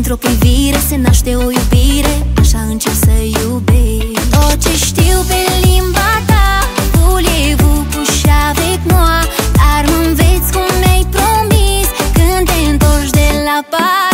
Dintr-o privire se naște o iubire, așa încep să iubesc. Tot ce știu pe limba ta, voulez-vous coucher avec moi, dar mă înveți cum mi-ai promis când te întorci de la bar.